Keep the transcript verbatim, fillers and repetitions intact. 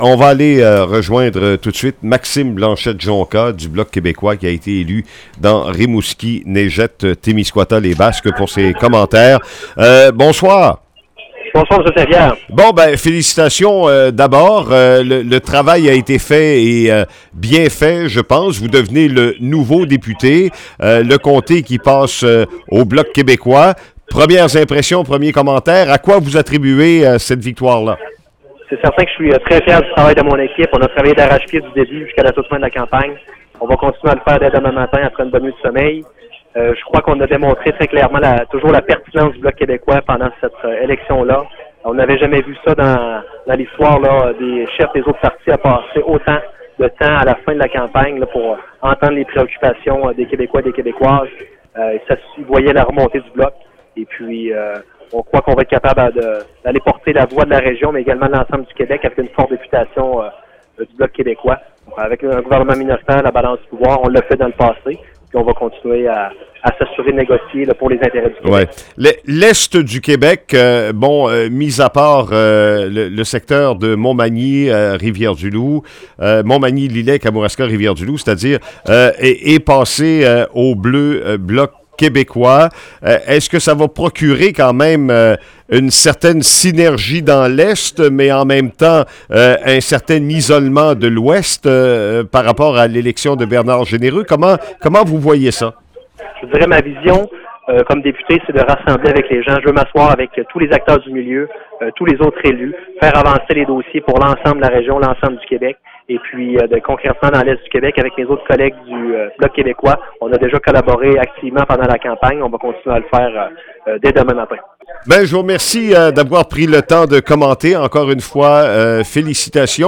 on va aller euh, rejoindre euh, tout de suite Maxime Blanchette-Jonca du Bloc québécois qui a été élu dans Rimouski, Négette, Témiscouata, les Basques pour ses commentaires. Euh, bonsoir. Bonsoir, M. Saint-Pierre. Bon, ben, félicitations euh, d'abord. Euh, le, le travail a été fait et euh, bien fait, je pense. Vous devenez le nouveau député, euh, le comté qui passe euh, au Bloc québécois. Premières impressions, premiers commentaires. À quoi vous attribuez euh, cette victoire-là? C'est certain que je suis euh, très fier du travail de mon équipe. On a travaillé d'arrache-pied du début jusqu'à la toute fin de la campagne. On va continuer à le faire dès demain matin après une bonne nuit de sommeil. Euh, je crois qu'on a démontré très clairement la, toujours la pertinence du Bloc québécois pendant cette euh, élection-là. On n'avait jamais vu ça dans, dans l'histoire là, des chefs des autres partis à passer autant de temps à la fin de la campagne là, pour entendre les préoccupations euh, des Québécois et des Québécoises. Euh, ça, ils voyaient la remontée du Bloc. Et puis, euh, on croit qu'on va être capable de, d'aller porter la voix de la région, mais également de l'ensemble du Québec avec une forte réputation euh, du Bloc québécois. Avec un gouvernement minoritaire, la balance du pouvoir, on l'a fait dans le passé. Puis on va continuer à, à s'assurer de négocier là, pour les intérêts du Québec. Ouais. L'Est du Québec, euh, bon, euh, mis à part euh, le, le secteur de Montmagny, euh, Rivière-du-Loup, euh, Montmagny-Lillet, Kamouraska, Rivière-du-Loup, c'est-à-dire, euh, est, est passé euh, au bleu euh, Bloc québécois. Euh, est-ce que ça va procurer quand même euh, une certaine synergie dans l'Est, mais en même temps euh, un certain isolement de l'Ouest euh, par rapport à l'élection de Bernard Généreux? Comment, comment vous voyez ça? Je dirais ma vision euh, comme député, c'est de rassembler avec les gens. Je veux m'asseoir avec euh, tous les acteurs du milieu, euh, tous les autres élus, faire avancer les dossiers pour l'ensemble de la région, l'ensemble du Québec. Et puis, euh, de, concrètement, dans l'Est du Québec, avec mes autres collègues du euh, Bloc québécois, on a déjà collaboré activement pendant la campagne. On va continuer à le faire euh, euh, dès demain matin. Ben, je vous remercie euh, d'avoir pris le temps de commenter. Encore une fois, euh, félicitations.